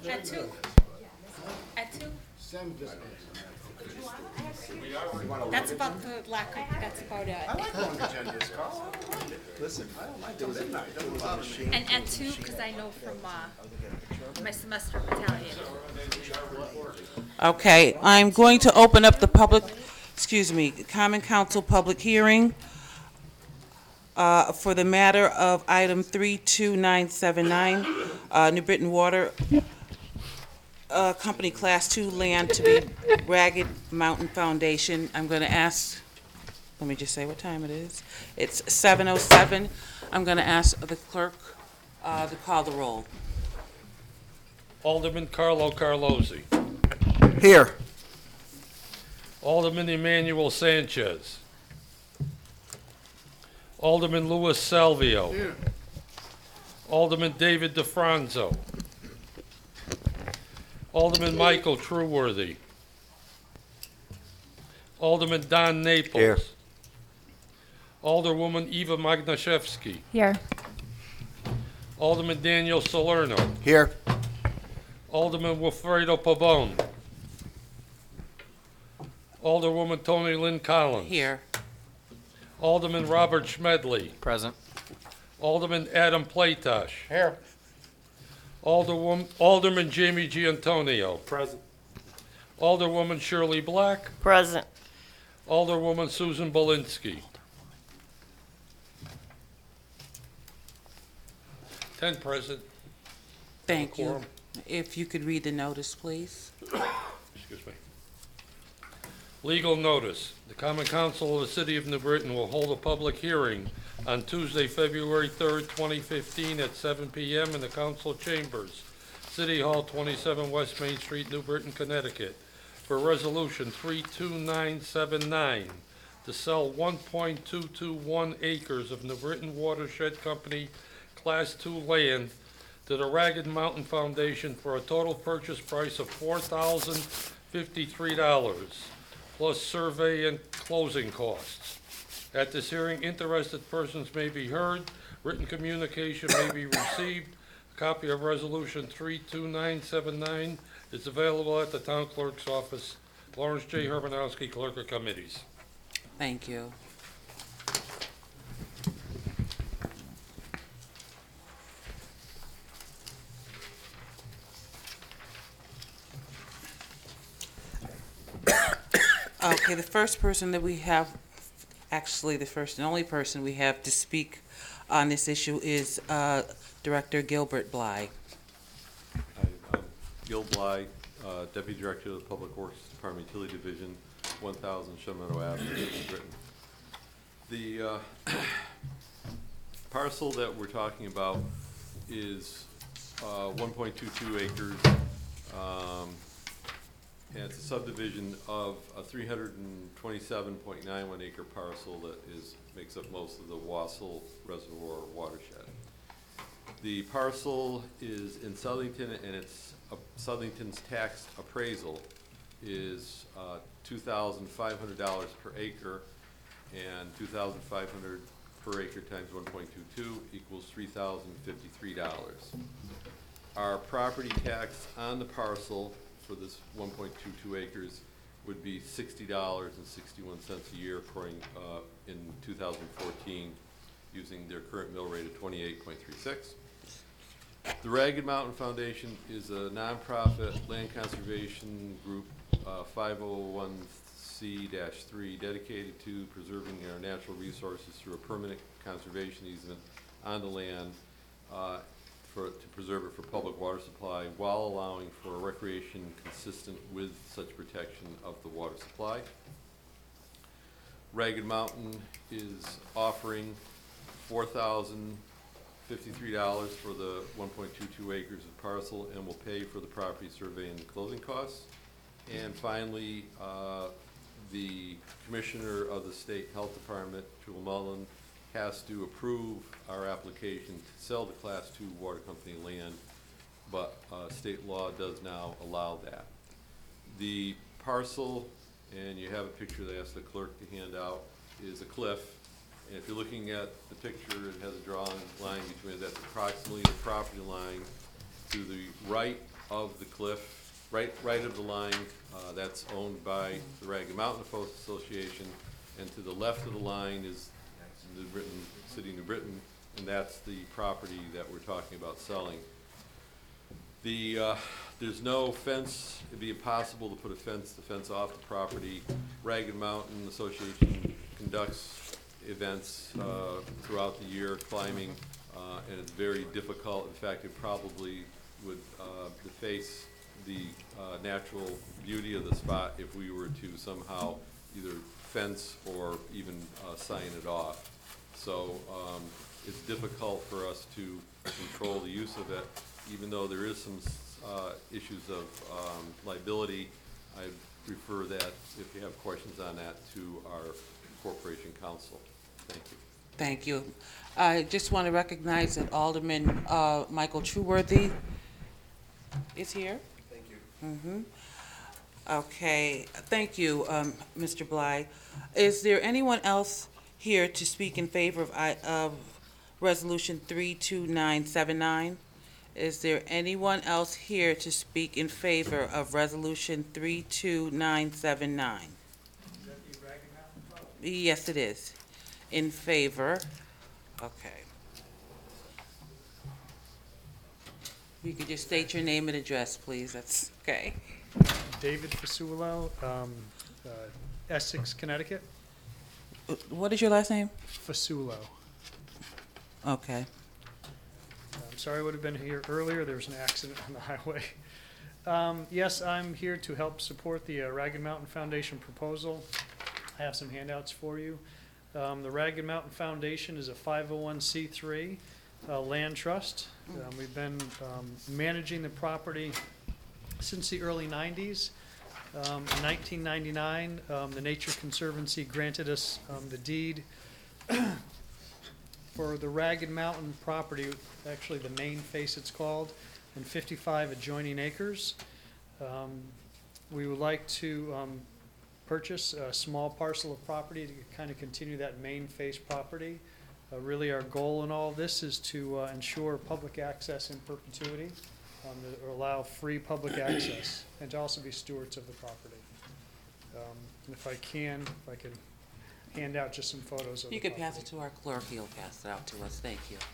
At two? At two? That's about the lack of, that's about it. I like long agendas, Carl. I don't mind it. Listen, I don't mind till midnight, it doesn't bother me. And at two, because I know from, my semester battalion. Okay, I'm going to open up the public, Common Council public hearing for the matter of item 32979, New Britain Water Company Class 2 land to be Ragged Mountain Foundation. I'm going to ask, let me just say what time it is. It's 7:07. I'm going to ask the clerk to call the roll. Alderman Carlo Carlozzi. Here. Alderman Emmanuel Sanchez. Alderman Louis Salvio. Alderman David DeFranzo. Alderman Michael Trueworthy. Alderman Don Naples. Here. Alderwoman Eva Magnashevsky. Here. Alderman Daniel Salerno. Here. Alderman Wilfredo Pavone. Alderwoman Tony Lynn Collins. Here. Alderman Robert Schmedley. present. Alderman Adam Platosh. Here. Alderman Jamie Giantonio. Present. Alderwoman Shirley Black. Present. Alderwoman Susan Belinsky. 10 present. Thank you. Quorum. If you could read the notice, please. Excuse me. Legal notice. The Common Council of the City of New Britain will hold a public hearing on Tuesday, February 3rd, 2015 at 7 p.m. in the council chambers, City Hall, 27 West Main Street, New Britain, Connecticut, for Resolution 32979 to sell 1.221 acres of New Britain Watershed Company Class 2 land to the Ragged Mountain Foundation for a total purchase price of $4,053, plus survey and closing costs. At this hearing, interested persons may be heard, written communication may be received. A copy of Resolution 32979 is available at the Town Clerk's office. Lawrence J. Hermanowski, Clerk of Committees. Thank you. Okay, the first person that we have, actually the first and only person we have to speak on this issue is Director Gilbert Bly. Hi, I'm Gil Bly, Deputy Director of the Public Works Department Utility Division, 1000 Shenandoah Avenue, New Britain. The parcel that we're talking about is 1.22 acres, and it's a subdivision of a 327.91 acre parcel that makes up most of the Wassel Reservoir watershed. The parcel is in Southington, and it's Southington's tax appraisal is $2,500 per acre, and $2,500 per acre times 1.22 equals $3,053. Our property tax on the parcel for this 1.22 acres would be $60.61 a year, according in 2014, using their current mill rate of 28.36. The Ragged Mountain Foundation is a nonprofit land conservation group, 501c-3, dedicated to preserving our natural resources through a permanent conservation easement on the land to preserve it for public water supply while allowing for recreation consistent with such protection of the water supply. Ragged Mountain is offering $4,053 for the 1.22 acres of parcel and will pay for the property survey and the closing costs. And finally, the Commissioner of the State Health Department, Jewel Mullen, has to approve our application to sell the Class 2 water company land, but state law does now allow that. The parcel, and you have a picture they asked the clerk to hand out, is a cliff. And if you're looking at the picture, it has a drawn line between it. That's approximately the property line to the right of the cliff, right of the line, that's owned by the Ragged Mountain Association, and to the left of the line is New Britain, City of New Britain, and that's the property that we're talking about selling. There's no fence. It'd be impossible to put the fence off the property. Ragged Mountain Association conducts events throughout the year, climbing, and it's very difficult. In fact, it probably would deface the natural beauty of the spot if we were to somehow either fence or even sign it off. So it's difficult for us to control the use of it, even though there is some issues of liability. I refer that, if you have questions on that, to our corporation counsel. Thank you. Thank you. I just want to recognize that Alderman Michael Trueworthy is here. Thank you. Okay, thank you, Mr. Bly. Is there anyone else here to speak in favor of Resolution 32979? Is there anyone else here to speak in favor of Resolution 32979? Yes, it is. In favor. Okay. You could just state your name and address, please. That's okay. David Fasulo, Essex, Connecticut. What is your last name? Fasulo. Okay. I'm sorry I would have been here earlier. There was an accident on the highway. Yes, I'm here to help support the Ragged Mountain Foundation proposal. I have some handouts for you. The Ragged Mountain Foundation is a 501c3 land trust. We've been managing the property since the early 90s. In 1999, the Nature Conservancy granted us the deed for the Ragged Mountain property, actually the main face it's called, and 55 adjoining acres. We would like to purchase a small parcel of property to kind of continue that main face property. Really our goal in all of this is to ensure public access in perpetuity, that allow free public access, and to also be stewards of the property. And if I can hand out just some photos of the You could property. pass it to our clerk. He'll pass it out to us. Thank you.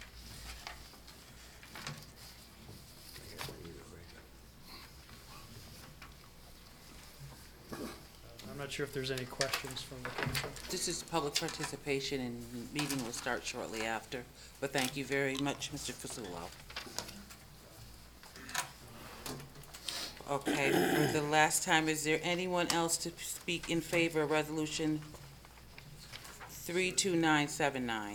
I'm not sure if there's any questions from the council. This is public participation, and the meeting will start shortly after. But thank you very much, Mr. Fasulo. Okay, for the last time, is there anyone else to speak in favor of Resolution 32979?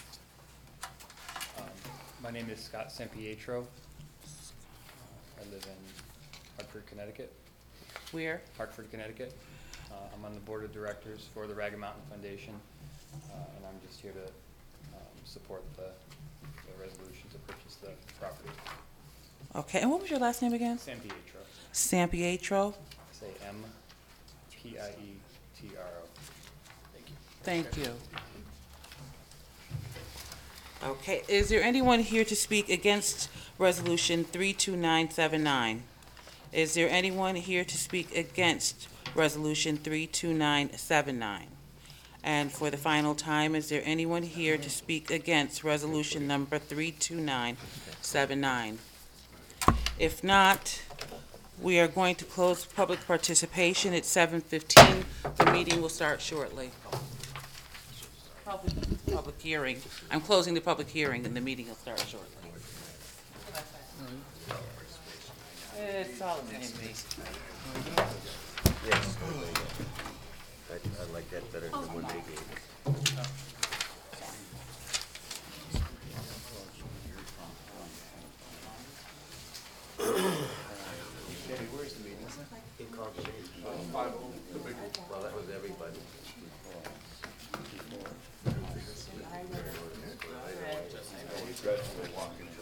My name is Scott Sampietro. I live in Hartford, Connecticut. Where? Hartford, Connecticut. I'm on the board of directors for the Ragged Mountain Foundation, and I'm just here to support the resolution to purchase the property. Okay, and what was your last name again? Sampietro. Sampietro? Say M-P-I-E-T-R-O. Thank you. Okay, is there anyone here to speak against Resolution 32979? Is there anyone here to speak against Resolution 32979? And for the final time, is there anyone here to speak against Resolution number 32979? If not, we are going to close public participation at 7:15. The meeting will start shortly. Public hearing. I'm closing the public hearing, and the meeting will start shortly. It's all the same to me. Yes. I like that better than what they gave us. Where's the meeting? In Concord. Well, that was everybody. Dreadful walking